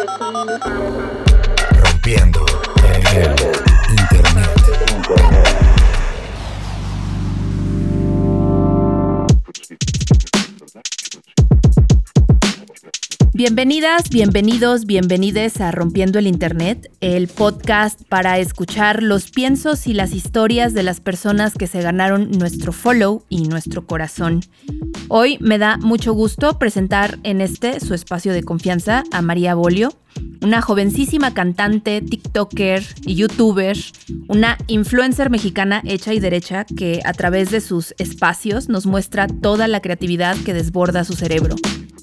Rompiendo el internet. Bienvenidas, bienvenidos, bienvenides a Rompiendo el Internet, el podcast para escuchar los piensos y las historias de las personas que se ganaron nuestro follow y nuestro corazón. Hoy me da mucho gusto presentar en su espacio de confianza a María Bolio, una jovencísima cantante, tiktoker y youtuber, una influencer mexicana hecha y derecha que a través de sus espacios nos muestra toda la creatividad que desborda su cerebro.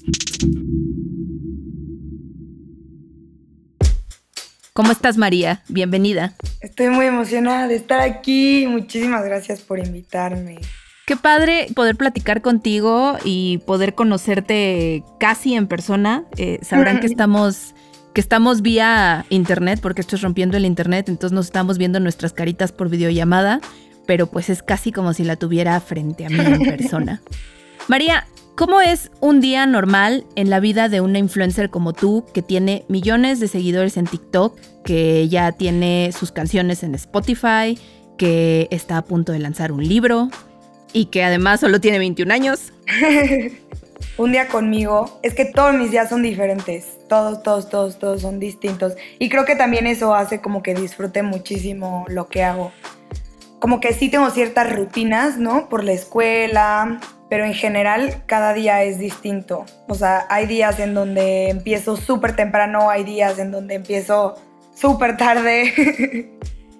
¿Cómo estás, María? Bienvenida. Estoy muy emocionada de estar aquí. Muchísimas gracias por invitarme. Qué padre poder platicar contigo y poder conocerte casi en persona. Sabrán que estamos vía internet, porque esto es Rompiendo el Internet, entonces nos estamos viendo nuestras caritas por videollamada, pero pues es casi como si la tuviera frente a mí en persona. María, ¿cómo es un día normal en la vida de una influencer como tú, que tiene millones de seguidores en TikTok, que ya tiene sus canciones en Spotify, que está a punto de lanzar un libro y que además solo tiene 21 años? Un día conmigo, es que todos mis días son diferentes, todos son distintos, y creo que también eso hace como que disfrute muchísimo lo que hago. Como que sí tengo ciertas rutinas, ¿no? Por la escuela, pero en general cada día es distinto. O sea, hay días en donde empiezo súper temprano, hay días en donde empiezo súper tarde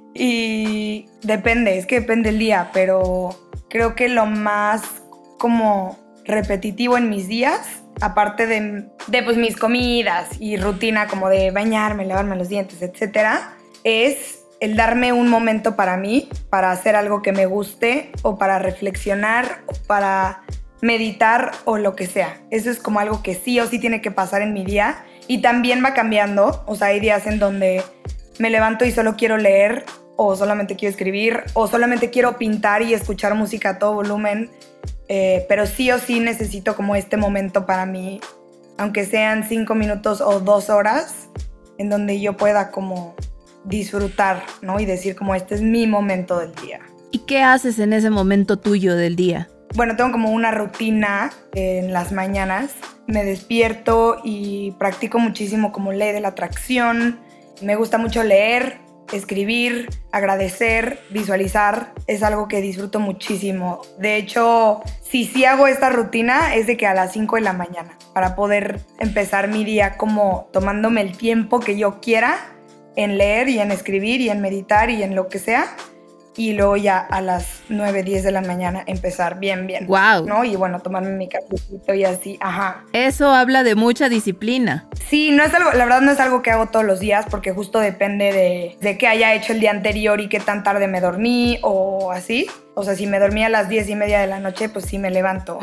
y depende el día, pero creo que lo más como repetitivo en mis días, aparte de pues mis comidas y rutina como de bañarme, lavarme los dientes, etcétera, es el darme un momento para mí, para hacer algo que me guste o para reflexionar o para meditar o lo que sea. Eso es como algo que sí o sí tiene que pasar en mi día y también va cambiando. O sea, hay días en donde me levanto y solo quiero leer o solamente quiero escribir o solamente quiero pintar y escuchar música a todo volumen, pero sí o sí necesito como este momento para mí, aunque sean 5 minutos o 2 horas, en donde yo pueda como disfrutar, ¿no? Y decir como este es mi momento del día. ¿Y qué haces en ese momento tuyo del día? Bueno, tengo como una rutina en las mañanas. Me despierto y practico muchísimo como ley de la atracción. Me gusta mucho leer, escribir, agradecer, visualizar. Es algo que disfruto muchísimo. De hecho, si sí hago esta rutina es de que a las 5 de la mañana, para poder empezar mi día como tomándome el tiempo que yo quiera en leer y en escribir y en meditar y en lo que sea, y luego ya a las 9, 10 de la mañana empezar bien, ¡Wow! ¿no? Y bueno, tomarme mi cafecito y así, ajá. Eso habla de mucha disciplina. Sí, no es algo, la verdad no es algo que hago todos los días, porque justo depende de qué haya hecho el día anterior y qué tan tarde me dormí o así. O sea, si me dormí a las 10:30 de la noche, pues sí me levanto.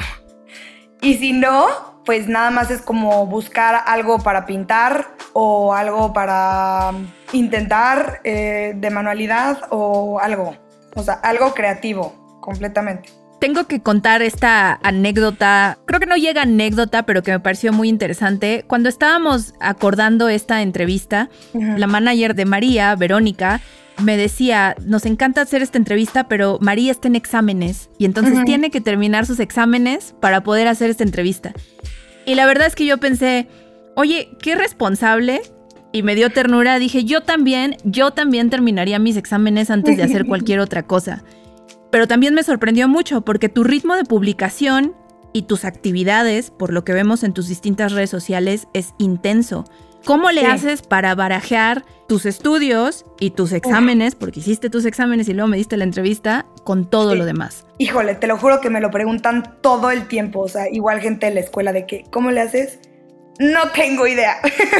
Y si no, pues nada más es como buscar algo para pintar o algo para intentar de manualidad o algo. O sea, algo creativo, completamente. Tengo que contar esta anécdota, creo que no llega anécdota, pero que me pareció muy interesante. Cuando estábamos acordando esta entrevista, la manager de María, Verónica, me decía, nos encanta hacer esta entrevista, pero María está en exámenes y entonces tiene que terminar sus exámenes para poder hacer esta entrevista. Y la verdad es que yo pensé, oye, qué responsable, y me dio ternura. Dije, yo también terminaría mis exámenes antes de hacer cualquier otra cosa. Pero también me sorprendió mucho porque tu ritmo de publicación y tus actividades, por lo que vemos en tus distintas redes sociales, es intenso. ¿Cómo le haces para barajear tus estudios y tus exámenes, porque hiciste tus exámenes y luego me diste la entrevista, con todo lo demás? Híjole, te lo juro que me lo preguntan todo el tiempo. O sea, igual gente de la escuela de que, ¿cómo le haces? No tengo idea.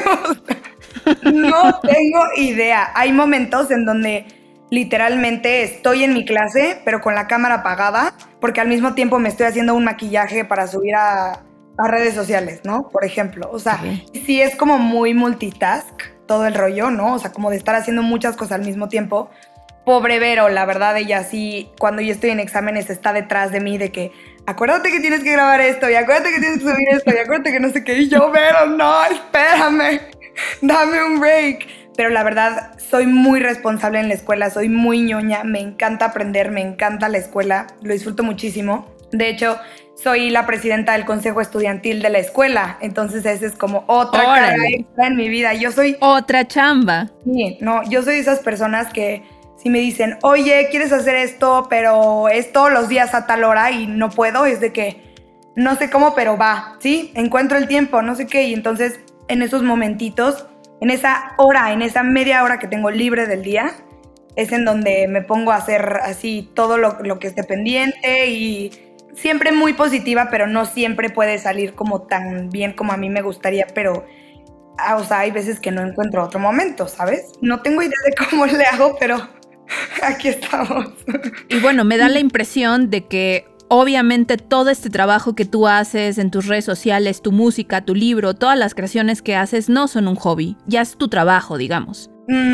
No tengo idea. Hay momentos en donde literalmente estoy en mi clase, pero con la cámara apagada, porque al mismo tiempo me estoy haciendo un maquillaje para subir a redes sociales, ¿no? Por ejemplo. O sea, sí es como muy multitask todo el rollo, ¿no? O sea, como de estar haciendo muchas cosas al mismo tiempo. Pobre Vero, la verdad, ella sí, cuando yo estoy en exámenes está detrás de mí de que acuérdate que tienes que grabar esto y acuérdate que tienes que subir esto y acuérdate que no sé qué. Y yo, Vero, no, espérame. dame un break. Pero la verdad, soy muy responsable en la escuela, soy muy ñoña, me encanta aprender, me encanta la escuela, lo disfruto muchísimo. De hecho, soy la presidenta del consejo estudiantil de la escuela, entonces esa es como otra carga extra en mi vida. Yo soy... Otra chamba. Sí, no, yo soy de esas personas que si me dicen, oye, ¿quieres hacer esto? Pero es todos los días a tal hora y no puedo, es de que no sé cómo, pero va, ¿sí? Encuentro el tiempo, no sé qué, y entonces en esos momentitos, en esa hora, en esa media hora que tengo libre del día, es en donde me pongo a hacer así todo lo que esté pendiente y siempre muy positiva, pero no siempre puede salir como tan bien como a mí me gustaría, pero o sea, hay veces que no encuentro otro momento, ¿sabes? No tengo idea de cómo le hago, pero aquí estamos. Y bueno, me da la impresión de que obviamente todo este trabajo que tú haces en tus redes sociales, tu música, tu libro, todas las creaciones que haces no son un hobby, ya es tu trabajo, digamos.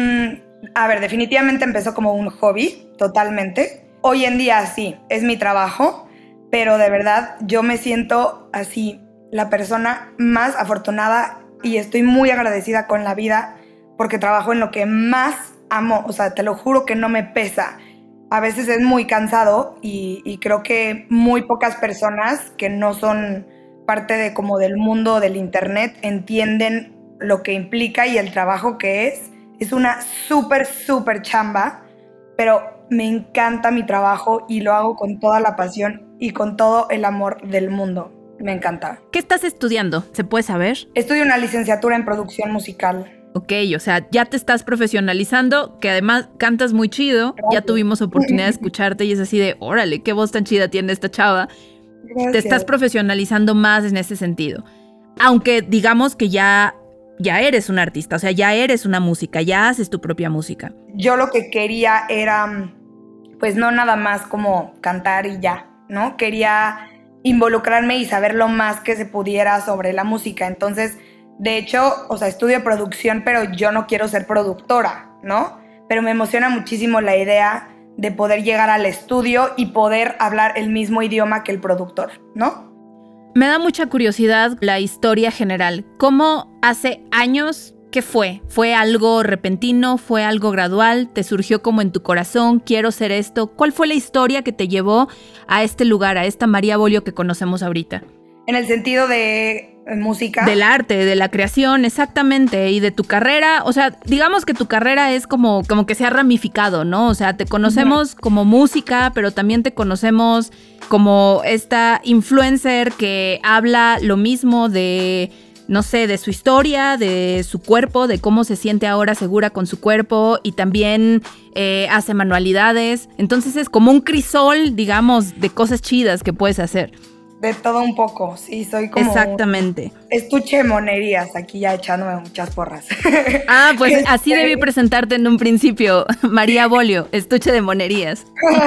A ver, definitivamente empezó como un hobby, totalmente. Hoy en día sí, es mi trabajo, pero de verdad yo me siento así la persona más afortunada y estoy muy agradecida con la vida porque trabajo en lo que más amo, o sea, te lo juro que no me pesa. A veces es muy cansado y creo que muy pocas personas que no son parte de como del mundo del internet entienden lo que implica y el trabajo que es. Es una súper chamba, pero me encanta mi trabajo y lo hago con toda la pasión y con todo el amor del mundo. Me encanta. ¿Qué estás estudiando? ¿Se puede saber? Estudio una licenciatura en producción musical. Ok, o sea, ya te estás profesionalizando, que además cantas muy chido. Gracias. Ya tuvimos oportunidad de escucharte y es así de, órale, qué voz tan chida tiene esta chava. Gracias. Te estás profesionalizando más en ese sentido. Aunque digamos que ya eres un artista, o sea, ya eres una música, ya haces tu propia música. Yo lo que quería era, pues no nada más como cantar y ya, ¿no? Quería involucrarme y saber lo más que se pudiera sobre la música. Entonces, de hecho, o sea, estudio producción, pero yo no quiero ser productora, ¿no? Pero me emociona muchísimo la idea de poder llegar al estudio y poder hablar el mismo idioma que el productor, ¿no? Me da mucha curiosidad la historia general. ¿Cómo hace años qué fue? ¿Fue algo repentino? ¿Fue algo gradual? ¿Te surgió como en tu corazón? ¿Quiero ser esto? ¿Cuál fue la historia que te llevó a este lugar, a esta María Bolio que conocemos ahorita? En el sentido de música. Del arte, de la creación, exactamente, y de tu carrera. O sea, digamos que tu carrera es como que se ha ramificado, ¿no? O sea, te conocemos como música, pero también te conocemos como esta influencer que habla lo mismo de, no sé, de su historia, de su cuerpo, de cómo se siente ahora segura con su cuerpo y también hace manualidades. Entonces es como un crisol, digamos, de cosas chidas que puedes hacer. De todo un poco, sí, soy como... Exactamente. Estuche de monerías, aquí ya echándome muchas porras. Ah, pues así debí presentarte en un principio, María Bolio, estuche de monerías.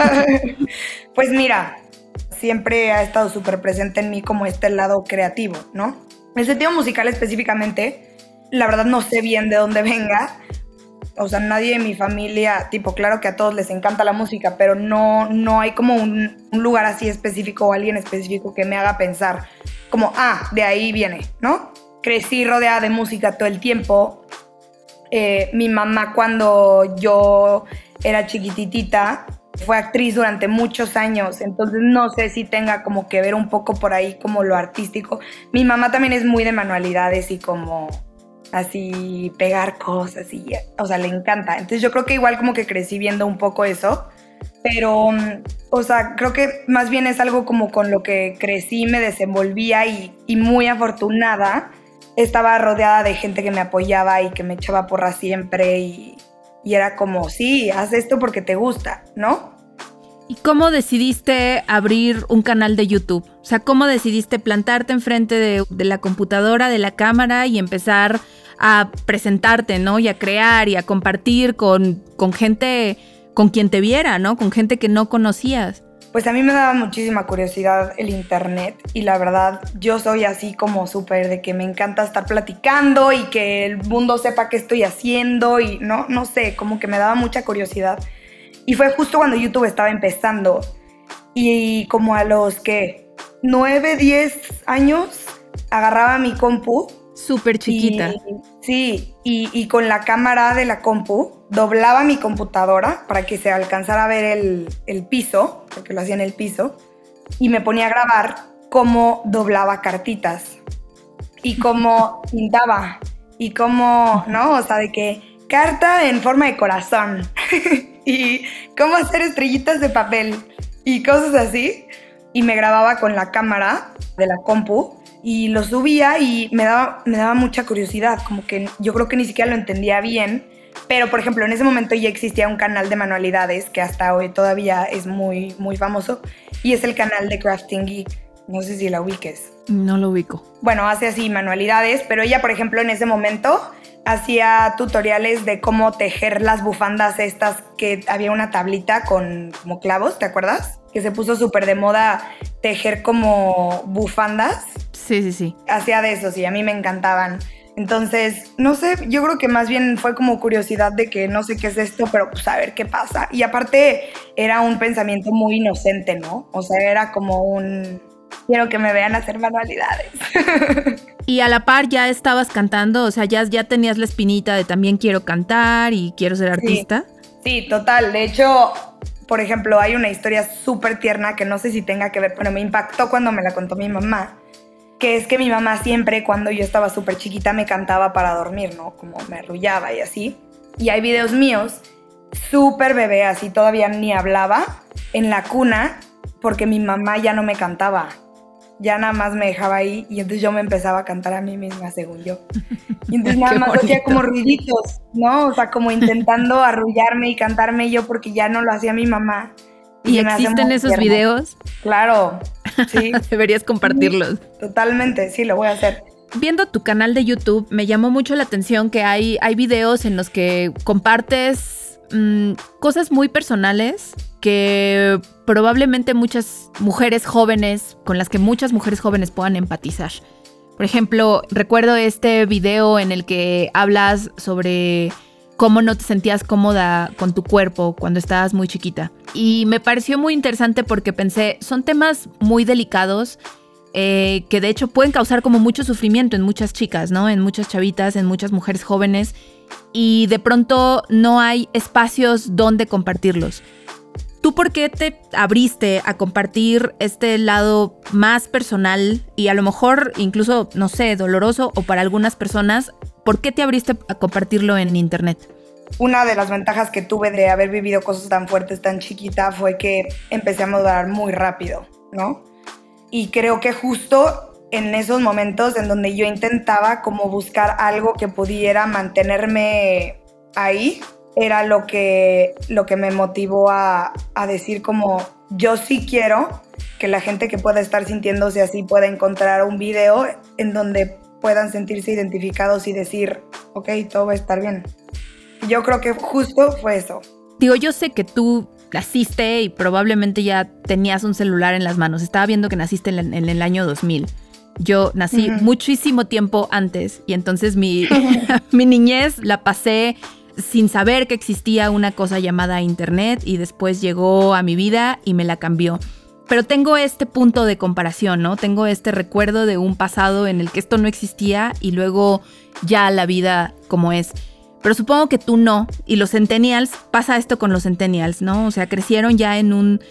Pues mira, siempre ha estado súper presente en mí como este lado creativo, ¿no? En el sentido musical específicamente, la verdad no sé bien de dónde venga. O sea, nadie de mi familia, tipo, claro que a todos les encanta la música, pero no hay como un lugar así específico o alguien específico que me haga pensar como, de ahí viene, ¿no? Crecí rodeada de música todo el tiempo. Mi mamá cuando yo era chiquititita fue actriz durante muchos años, entonces no sé si tenga como que ver un poco por ahí como lo artístico. Mi mamá también es muy de manualidades y como... así pegar cosas y, o sea, le encanta. Entonces yo creo que igual como que crecí viendo un poco eso, pero, o sea, creo que más bien es algo como con lo que crecí, me desenvolvía y muy afortunada. Estaba rodeada de gente que me apoyaba y que me echaba porras siempre y era como, sí, haz esto porque te gusta, ¿no? ¿Y cómo decidiste abrir un canal de YouTube? O sea, ¿cómo decidiste plantarte enfrente de la computadora, de la cámara y empezar a presentarte, ¿no? Y a crear y a compartir con gente, con quien te viera, ¿no? Con gente que no conocías. Pues a mí me daba muchísima curiosidad el internet y la verdad yo soy así como súper de que me encanta estar platicando y que el mundo sepa qué estoy haciendo y no sé, como que me daba mucha curiosidad. Y fue justo cuando YouTube estaba empezando y como a los 9, 10 años agarraba mi compu Súper chiquita. Y con la cámara de la compu, doblaba mi computadora para que se alcanzara a ver el piso, porque lo hacía en el piso, y me ponía a grabar cómo doblaba cartitas y cómo pintaba y cómo, ¿no? O sea, de que carta en forma de corazón y cómo hacer estrellitas de papel y cosas así. Y me grababa con la cámara de la compu y lo subía y me daba mucha curiosidad, como que yo creo que ni siquiera lo entendía bien, pero por ejemplo en ese momento ya existía un canal de manualidades que hasta hoy todavía es muy, muy famoso y es el canal de Crafting Geek, no sé si la ubiques. No lo ubico. Bueno, hace así manualidades, pero ella por ejemplo en ese momento hacía tutoriales de cómo tejer las bufandas estas, que había una tablita con como clavos, ¿te acuerdas? Que se puso súper de moda tejer como bufandas. Sí. Hacía de esos y a mí me encantaban. Entonces, no sé, yo creo que más bien fue como curiosidad de que no sé qué es esto, pero pues a ver qué pasa. Y aparte era un pensamiento muy inocente, ¿no? O sea, era como un... quiero que me vean hacer manualidades. Y a la par ya estabas cantando, o sea, ya tenías la espinita de también quiero cantar y quiero ser artista. Sí, total. De hecho, por ejemplo, hay una historia súper tierna que no sé si tenga que ver, pero me impactó cuando me la contó mi mamá, que es que mi mamá siempre, cuando yo estaba súper chiquita, me cantaba para dormir, ¿no? Como me arrullaba y así. Y hay videos míos, súper bebé, así todavía ni hablaba, en la cuna, porque mi mamá ya no me cantaba. Ya nada más me dejaba ahí y entonces yo me empezaba a cantar a mí misma, según yo. Y entonces nada más hacía como ruiditos, ¿no? O sea, como intentando arrullarme y cantarme yo porque ya no lo hacía mi mamá. ¿Y existen esos videos? Claro, sí. Deberías compartirlos. Totalmente, sí, lo voy a hacer. Viendo tu canal de YouTube, me llamó mucho la atención que hay videos en los que compartes cosas muy personales que probablemente muchas mujeres jóvenes, con las que muchas mujeres jóvenes puedan empatizar. Por ejemplo, recuerdo este video en el que hablas sobre cómo no te sentías cómoda con tu cuerpo cuando estabas muy chiquita. Y me pareció muy interesante porque pensé, son temas muy delicados que de hecho pueden causar como mucho sufrimiento en muchas chicas, ¿no? En muchas chavitas, en muchas mujeres jóvenes. Y de pronto no hay espacios donde compartirlos. ¿Tú por qué te abriste a compartir este lado más personal y a lo mejor incluso, no sé, doloroso o para algunas personas? ¿Por qué te abriste a compartirlo en internet? Una de las ventajas que tuve de haber vivido cosas tan fuertes tan chiquita fue que empecé a madurar muy rápido, ¿no? Y creo que justo en esos momentos en donde yo intentaba como buscar algo que pudiera mantenerme ahí, era lo que me motivó a decir como yo sí quiero que la gente que pueda estar sintiéndose así pueda encontrar un video en donde puedan sentirse identificados y decir, ok, todo va a estar bien. Yo creo que justo fue eso. Digo, yo sé que tú naciste y probablemente ya tenías un celular en las manos. Estaba viendo que naciste en el año 2000. Yo nací muchísimo tiempo antes y entonces mi niñez la pasé sin saber que existía una cosa llamada internet y después llegó a mi vida y me la cambió. Pero tengo este punto de comparación, ¿no? Tengo este recuerdo de un pasado en el que esto no existía y luego ya la vida como es. Pero supongo que tú no. Y los centennials, pasa esto con los centennials, ¿no? O sea, crecieron ya en un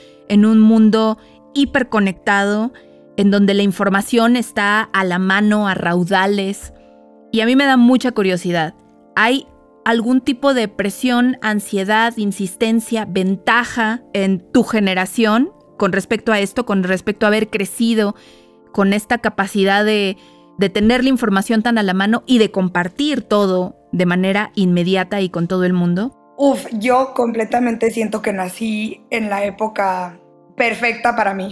mundo hiperconectado en donde la información está a la mano, a raudales. Y a mí me da mucha curiosidad. ¿Hay algún tipo de presión, ansiedad, insistencia, ventaja en tu generación con respecto a esto, con respecto a haber crecido con esta capacidad de tener la información tan a la mano y de compartir todo de manera inmediata y con todo el mundo? Yo completamente siento que nací en la época perfecta para mí.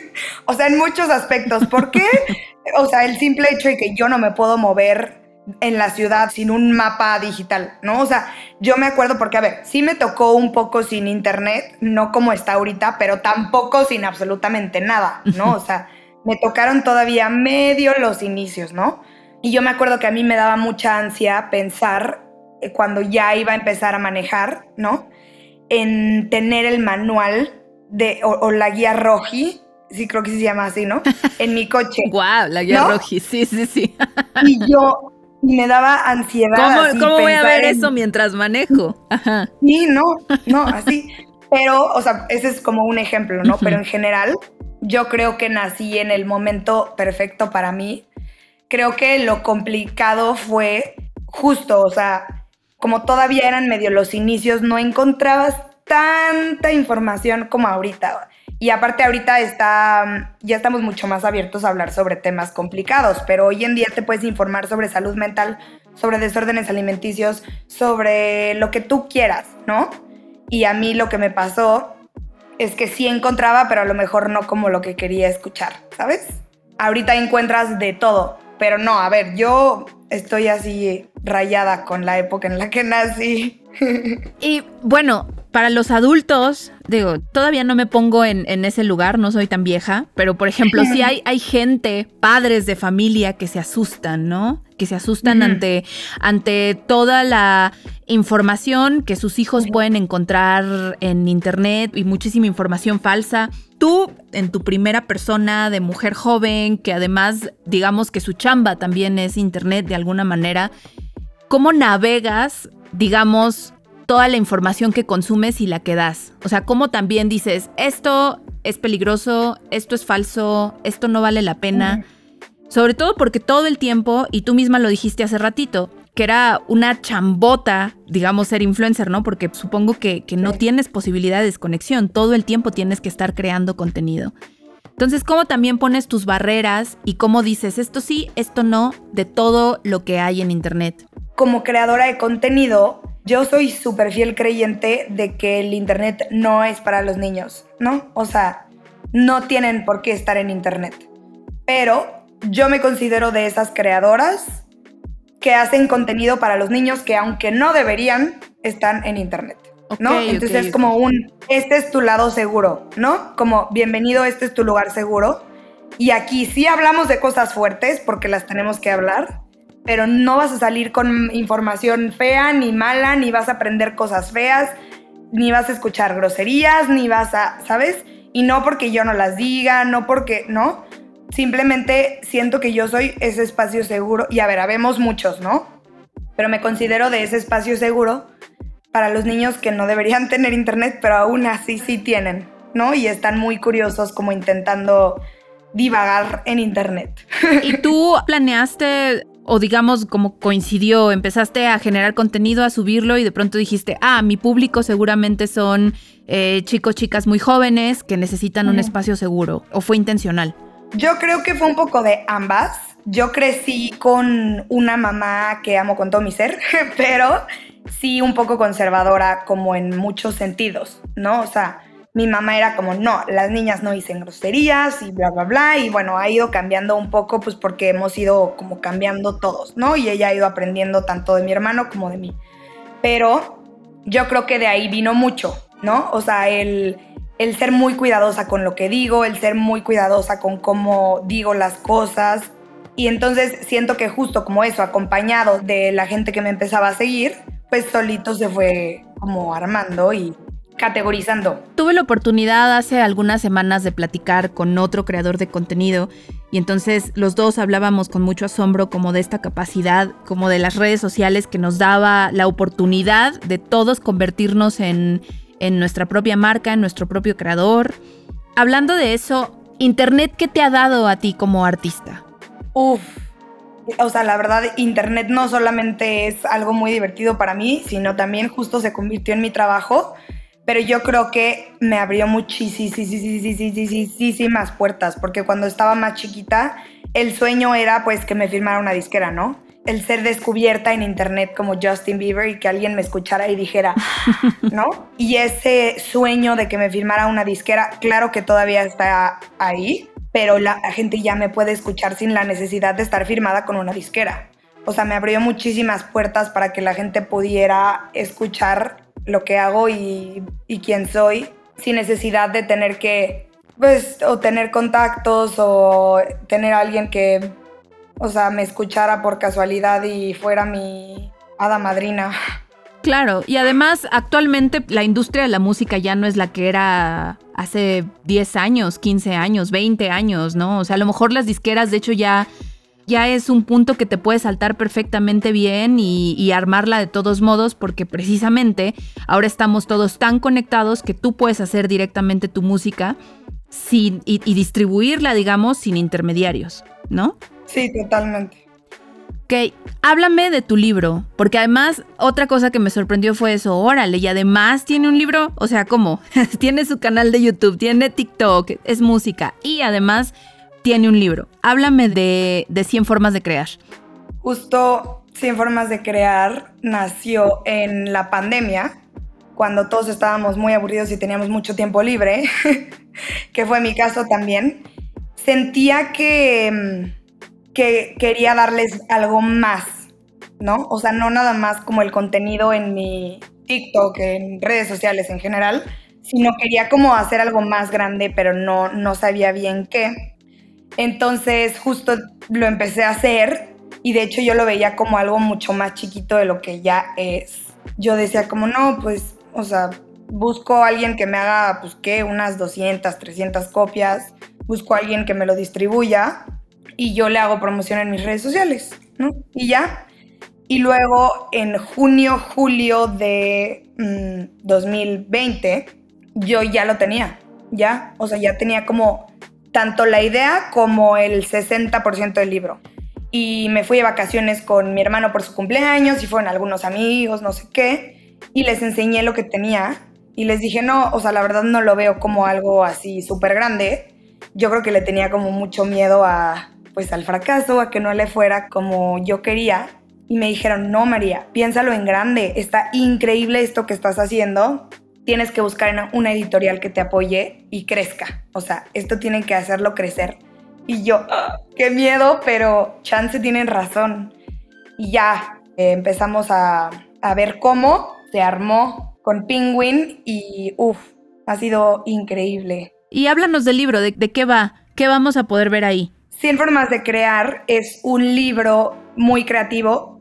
O sea, en muchos aspectos. ¿Por qué? O sea, el simple hecho de que yo no me puedo mover en la ciudad sin un mapa digital, ¿no? O sea, yo me acuerdo porque, a ver, sí me tocó un poco sin internet, no como está ahorita, pero tampoco sin absolutamente nada, ¿no? O sea, me tocaron todavía medio los inicios, ¿no? Y yo me acuerdo que a mí me daba mucha ansia pensar, cuando ya iba a empezar a manejar, ¿no? En tener el manual o la guía Roji sí creo que sí se llama así, ¿no? En mi coche. Guau, la guía ¿no? roji, sí. Y me daba ansiedad. ¿Cómo voy a ver en... eso mientras manejo? Ajá. Sí, no, así. Pero, o sea, ese es como un ejemplo, ¿no? Pero en general, yo creo que nací en el momento perfecto para mí. Creo que lo complicado fue justo, o sea, como todavía eran medio los inicios, no encontrabas tanta información como ahorita. Y aparte ahorita ya estamos mucho más abiertos a hablar sobre temas complicados, pero hoy en día te puedes informar sobre salud mental, sobre desórdenes alimenticios, sobre lo que tú quieras, ¿no? Y a mí lo que me pasó es que sí encontraba, pero a lo mejor no como lo que quería escuchar, ¿sabes? Ahorita encuentras de todo, pero no, a ver, yo estoy así rayada con la época en la que nací. Y bueno, para los adultos, digo, todavía no me pongo en ese lugar, no soy tan vieja, pero por ejemplo, sí hay gente, padres de familia que se asustan, ¿no? Que se asustan ante toda la información que sus hijos pueden encontrar en internet y muchísima información falsa. Tú, en tu primera persona de mujer joven, que además, digamos que su chamba también es internet de alguna manera, ¿cómo navegas, digamos, toda la información que consumes y la que das? O sea, ¿cómo también dices, esto es peligroso, esto es falso, esto no vale la pena? Sobre todo porque todo el tiempo, y tú misma lo dijiste hace ratito, que era una chambota, digamos, ser influencer, ¿no? Porque supongo que no tienes posibilidad de desconexión, todo el tiempo tienes que estar creando contenido. Entonces, ¿cómo también pones tus barreras y cómo dices esto sí, esto no, de todo lo que hay en internet? Como creadora de contenido, yo soy súper fiel creyente de que el internet no es para los niños, ¿no? O sea, no tienen por qué estar en internet. Pero yo me considero de esas creadoras que hacen contenido para los niños que, aunque no deberían, están en internet, ¿no? Entonces es como este es tu lado seguro, ¿no? Como, bienvenido, este es tu lugar seguro. Y aquí sí hablamos de cosas fuertes porque las tenemos que hablar, pero no vas a salir con información fea ni mala, ni vas a aprender cosas feas, ni vas a escuchar groserías, ni vas a, ¿sabes? Y no porque yo no las diga, no porque, ¿no? Simplemente siento que yo soy ese espacio seguro. Y a ver, habemos muchos, ¿no? Pero me considero de ese espacio seguro para los niños que no deberían tener internet, pero aún así sí tienen, ¿no? Y están muy curiosos como intentando divagar en internet. ¿Y tú planeaste, o digamos como coincidió, empezaste a generar contenido, a subirlo y de pronto dijiste, mi público seguramente son chicos, chicas muy jóvenes que necesitan un espacio seguro? ¿O fue intencional? Yo creo que fue un poco de ambas. Yo crecí con una mamá que amo con todo mi ser, pero sí un poco conservadora como en muchos sentidos, ¿no? O sea, mi mamá era como, no, las niñas no dicen groserías y bla, bla, bla. Y bueno, ha ido cambiando un poco pues porque hemos ido como cambiando todos, ¿no? Y ella ha ido aprendiendo tanto de mi hermano como de mí. Pero yo creo que de ahí vino mucho, ¿no? O sea, el ser muy cuidadosa con lo que digo, el ser muy cuidadosa con cómo digo las cosas. Y entonces siento que justo como eso, acompañado de la gente que me empezaba a seguir, pues solito se fue como armando y categorizando. Tuve la oportunidad hace algunas semanas de platicar con otro creador de contenido y entonces los dos hablábamos con mucho asombro como de esta capacidad, como de las redes sociales que nos daba la oportunidad de todos convertirnos en nuestra propia marca, en nuestro propio creador. Hablando de eso, ¿internet qué te ha dado a ti como artista? O sea, la verdad, internet no solamente es algo muy divertido para mí, sino también justo se convirtió en mi trabajo, pero yo creo que me abrió muchísimas puertas, porque cuando estaba más chiquita, el sueño era pues que me firmara una disquera, ¿no? El ser descubierta en internet como Justin Bieber y que alguien me escuchara y dijera, ¿no? Y ese sueño de que me firmara una disquera, claro que todavía está ahí, pero la gente ya me puede escuchar sin la necesidad de estar firmada con una disquera. O sea, me abrió muchísimas puertas para que la gente pudiera escuchar lo que hago y quién soy, sin necesidad de tener que, pues, o tener contactos o tener a alguien que, o sea, me escuchara por casualidad y fuera mi hada madrina. Claro, y además actualmente la industria de la música ya no es la que era hace 10 años, 15 años, 20 años, ¿no? O sea, a lo mejor las disqueras, de hecho, ya es un punto que te puede saltar perfectamente bien y armarla de todos modos, porque precisamente ahora estamos todos tan conectados que tú puedes hacer directamente tu música y distribuirla, digamos, sin intermediarios, ¿no? Sí, totalmente. Ok, háblame de tu libro, porque además otra cosa que me sorprendió fue eso, órale, y además tiene un libro, o sea, ¿cómo? Tiene su canal de YouTube, tiene TikTok, es música y además tiene un libro. Háblame de 100 formas de crear. Justo 100 formas de crear nació en la pandemia, cuando todos estábamos muy aburridos y teníamos mucho tiempo libre, que fue mi caso también. Sentía que quería darles algo más, ¿no? O sea, no nada más como el contenido en mi TikTok, en redes sociales en general, sino quería como hacer algo más grande, pero no sabía bien qué. Entonces justo lo empecé a hacer y de hecho yo lo veía como algo mucho más chiquito de lo que ya es. Yo decía como no, pues, o sea, busco a alguien que me haga, pues, ¿qué? Unas 200, 300 copias, busco a alguien que me lo distribuya y yo le hago promoción en mis redes sociales, ¿no? Y ya. Y luego en junio, julio de 2020, yo ya lo tenía, ya. O sea, ya tenía como tanto la idea como el 60% del libro. Y me fui de vacaciones con mi hermano por su cumpleaños y fueron algunos amigos, no sé qué, y les enseñé lo que tenía y les dije, no, o sea, la verdad no lo veo como algo así súper grande. Yo creo que le tenía como mucho miedo pues al fracaso, a que no le fuera como yo quería. Y me dijeron, no, María, piénsalo en grande, está increíble esto que estás haciendo. Tienes que buscar una editorial que te apoye y crezca. O sea, esto tienen que hacerlo crecer. Y yo, qué miedo, pero chance tienen razón. Y ya empezamos a ver cómo se armó con Penguin y ha sido increíble. Y háblanos del libro, ¿de qué va? ¿Qué vamos a poder ver ahí? 100 formas de crear es un libro muy creativo,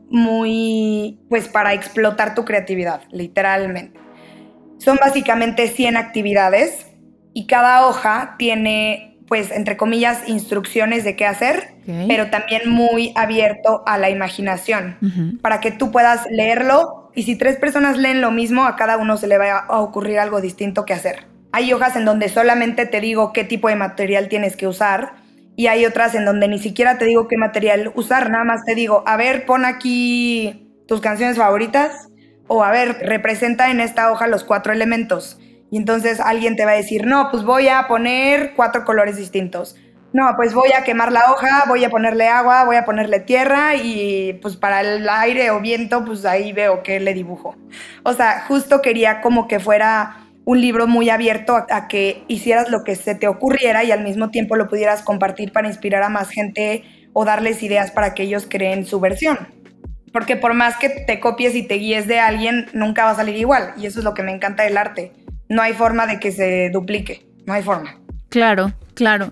muy, pues, para explotar tu creatividad, literalmente. Son básicamente 100 actividades y cada hoja tiene, pues, entre comillas, instrucciones de qué hacer, okay, pero también muy abierto a la imaginación, para que tú puedas leerlo y si 3 personas leen lo mismo, a cada uno se le va a ocurrir algo distinto que hacer. Hay hojas en donde solamente te digo qué tipo de material tienes que usar y hay otras en donde ni siquiera te digo qué material usar, nada más te digo, a ver, pon aquí tus canciones favoritas o a ver, representa en esta hoja los 4 elementos. Y entonces alguien te va a decir, no, pues voy a poner 4 colores distintos. No, pues voy a quemar la hoja, voy a ponerle agua, voy a ponerle tierra y pues para el aire o viento, pues ahí veo qué le dibujo. O sea, justo quería como que fuera un libro muy abierto a que hicieras lo que se te ocurriera y al mismo tiempo lo pudieras compartir para inspirar a más gente o darles ideas para que ellos creen su versión. Porque por más que te copies y te guíes de alguien, nunca va a salir igual. Y eso es lo que me encanta del arte. No hay forma de que se duplique. No hay forma. Claro, claro.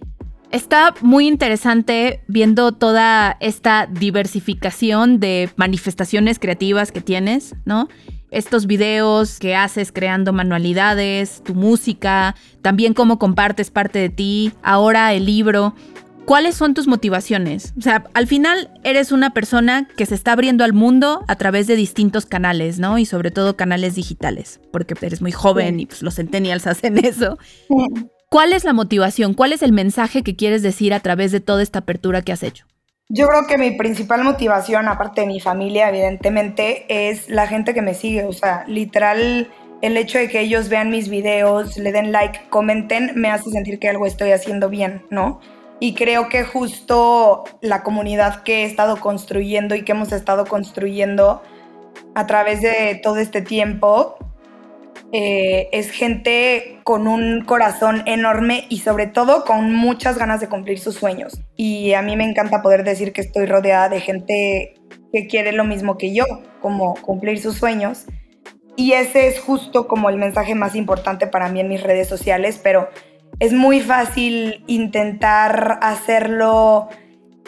Está muy interesante viendo toda esta diversificación de manifestaciones creativas que tienes, ¿no? Estos videos que haces creando manualidades, tu música, también cómo compartes parte de ti, ahora el libro. ¿Cuáles son tus motivaciones? O sea, al final eres una persona que se está abriendo al mundo a través de distintos canales, ¿no? Y sobre todo canales digitales, porque eres muy joven y pues los centennials hacen eso. ¿Cuál es la motivación? ¿Cuál es el mensaje que quieres decir a través de toda esta apertura que has hecho? Yo creo que mi principal motivación, aparte de mi familia, evidentemente, es la gente que me sigue. O sea, literal, el hecho de que ellos vean mis videos, le den like, comenten, me hace sentir que algo estoy haciendo bien, ¿no? Y creo que justo la comunidad que he estado construyendo y que hemos estado construyendo a través de todo este tiempo es gente con un corazón enorme y sobre todo con muchas ganas de cumplir sus sueños. Y a mí me encanta poder decir que estoy rodeada de gente que quiere lo mismo que yo, como cumplir sus sueños. Y ese es justo como el mensaje más importante para mí en mis redes sociales, pero es muy fácil intentar hacerlo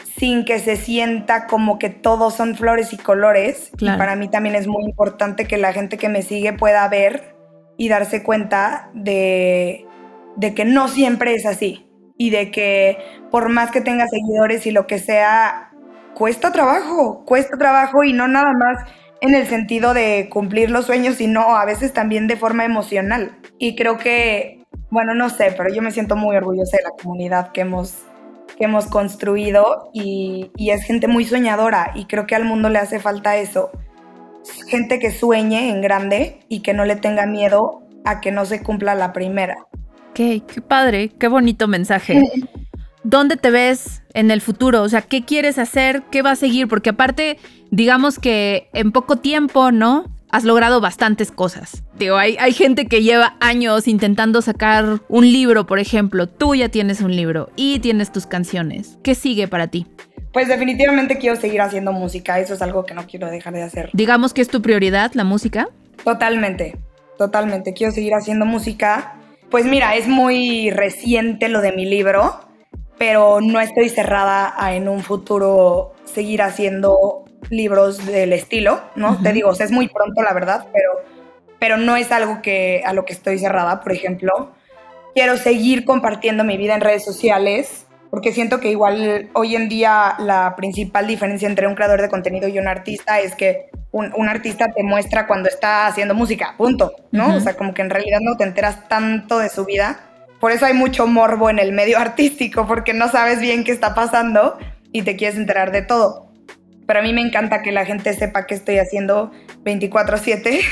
sin que se sienta como que todos son flores y colores. Claro. Y para mí también es muy importante que la gente que me sigue pueda ver y darse cuenta de que no siempre es así. Y de que por más que tenga seguidores y lo que sea, cuesta trabajo y no nada más en el sentido de cumplir los sueños, sino a veces también de forma emocional. Y creo que, bueno, no sé, pero yo me siento muy orgullosa de la comunidad que hemos construido y es gente muy soñadora y creo que al mundo le hace falta eso. Gente que sueñe en grande y que no le tenga miedo a que no se cumpla la primera. Qué padre, qué bonito mensaje. ¿Dónde te ves en el futuro? O sea, ¿qué quieres hacer? ¿Qué va a seguir? Porque aparte, digamos que en poco tiempo, ¿no? Has logrado bastantes cosas. Digo, hay gente que lleva años intentando sacar un libro, por ejemplo. Tú ya tienes un libro y tienes tus canciones. ¿Qué sigue para ti? Pues definitivamente quiero seguir haciendo música. Eso es algo que no quiero dejar de hacer. Digamos que es tu prioridad, la música. Totalmente. Quiero seguir haciendo música. Pues mira, es muy reciente lo de mi libro, pero no estoy cerrada a en un futuro seguir haciendo libros del estilo, ¿no? Uh-huh. Te digo, o sea, es muy pronto, la verdad, pero no es algo a lo que estoy cerrada. Por ejemplo, quiero seguir compartiendo mi vida en redes sociales, porque siento que igual hoy en día la principal diferencia entre un creador de contenido y un artista es que un artista te muestra cuando está haciendo música, punto, ¿no? Uh-huh. O sea, como que en realidad no te enteras tanto de su vida. Por eso hay mucho morbo en el medio artístico, porque no sabes bien qué está pasando y te quieres enterar de todo. Pero a mí me encanta que la gente sepa qué estoy haciendo 24/7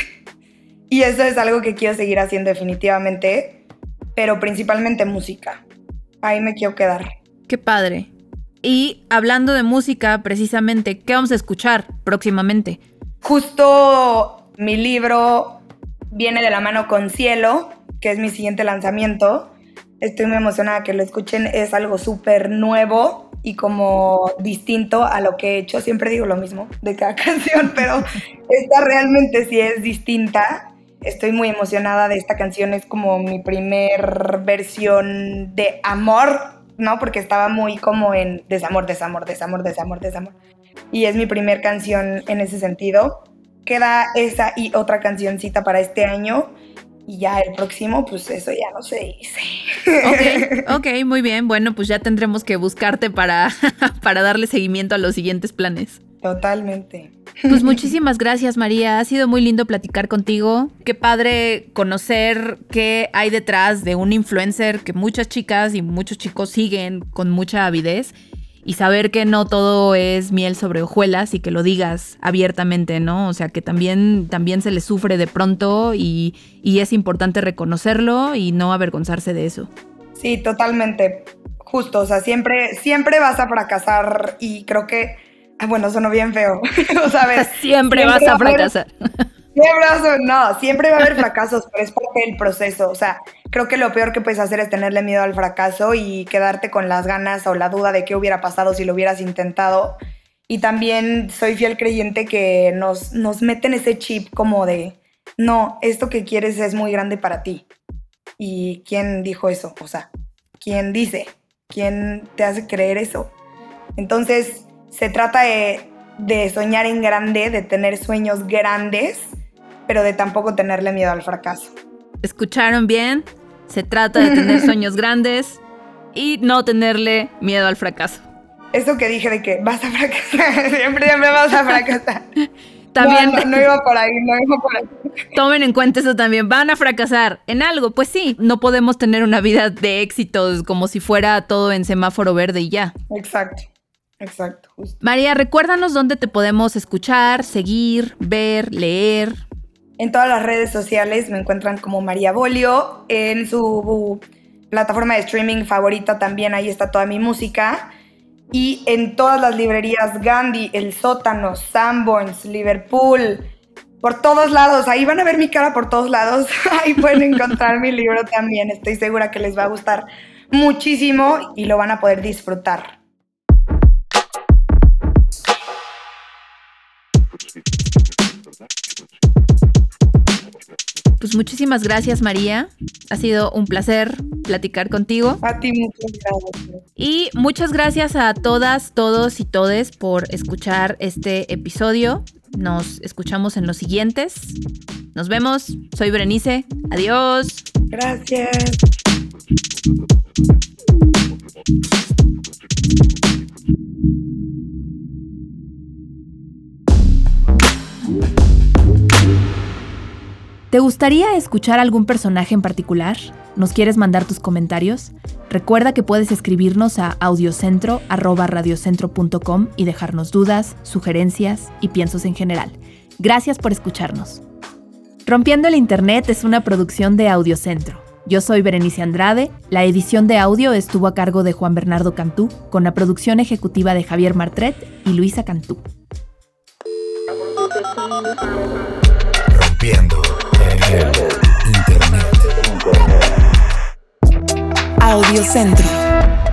y eso es algo que quiero seguir haciendo definitivamente, pero principalmente música. Ahí me quiero quedar. Qué padre. Y hablando de música, precisamente, ¿qué vamos a escuchar próximamente? Justo mi libro viene de la mano con Cielo, que es mi siguiente lanzamiento. Estoy muy emocionada que lo escuchen. Es algo súper nuevo y como distinto a lo que he hecho. Siempre digo lo mismo de cada canción, pero esta realmente sí es distinta. Estoy muy emocionada de esta canción. Es como mi primer versión de amor, ¿no? Porque estaba muy como en desamor. Y es mi primer canción en ese sentido. Queda esa y otra cancioncita para este año. Y ya el próximo, pues eso ya no se dice. Ok, muy bien. Bueno, pues ya tendremos que buscarte para darle seguimiento a los siguientes planes. Totalmente. Pues muchísimas gracias, María. Ha sido muy lindo platicar contigo. Qué padre conocer qué hay detrás de un influencer que muchas chicas y muchos chicos siguen con mucha avidez. Y saber que no todo es miel sobre hojuelas y que lo digas abiertamente, ¿no? O sea, que también se le sufre de pronto y es importante reconocerlo y no avergonzarse de eso. Sí, totalmente. Justo, o sea, siempre vas a fracasar y creo que, bueno, sonó bien feo. O sea, a ver, siempre vas a fracasar. Siempre va a haber fracasos, pero es parte del proceso. O sea, creo que lo peor que puedes hacer es tenerle miedo al fracaso y quedarte con las ganas o la duda de qué hubiera pasado si lo hubieras intentado. Y también soy fiel creyente que nos meten ese chip como de, no, esto que quieres es muy grande para ti. ¿Y quién dijo eso? O sea, ¿quién dice? ¿Quién te hace creer eso? Entonces, se trata de soñar en grande, de tener sueños grandes, pero de tampoco tenerle miedo al fracaso. ¿Escucharon bien? Se trata de tener sueños grandes y no tenerle miedo al fracaso. Eso que dije de que vas a fracasar, siempre vas a fracasar. También no iba por ahí. Tomen en cuenta eso también. Van a fracasar en algo, pues sí. No podemos tener una vida de éxitos como si fuera todo en semáforo verde y ya. Exacto, justo. María, recuérdanos dónde te podemos escuchar, seguir, ver, leer. En todas las redes sociales me encuentran como María Bolio. En su plataforma de streaming favorita también ahí está toda mi música. Y en todas las librerías Gandhi, El Sótano, Sanborns, Liverpool, por todos lados. Ahí van a ver mi cara por todos lados. Ahí pueden encontrar mi libro también. Estoy segura que les va a gustar muchísimo y lo van a poder disfrutar. Pues muchísimas gracias, María. Ha sido un placer platicar contigo. A ti muchas gracias. Y muchas gracias a todas, todos y todes por escuchar este episodio. Nos escuchamos en los siguientes. Nos vemos. Soy Berenice. Adiós. Gracias. ¿Te gustaría escuchar algún personaje en particular? ¿Nos quieres mandar tus comentarios? Recuerda que puedes escribirnos a audiocentro@radiocentro.com y dejarnos dudas, sugerencias y piensos en general. Gracias por escucharnos. Rompiendo el Internet es una producción de Audiocentro. Yo soy Berenice Andrade. La edición de audio estuvo a cargo de Juan Bernardo Cantú, con la producción ejecutiva de Javier Martret y Luisa Cantú. Rompiendo el Internet. Audiocentro.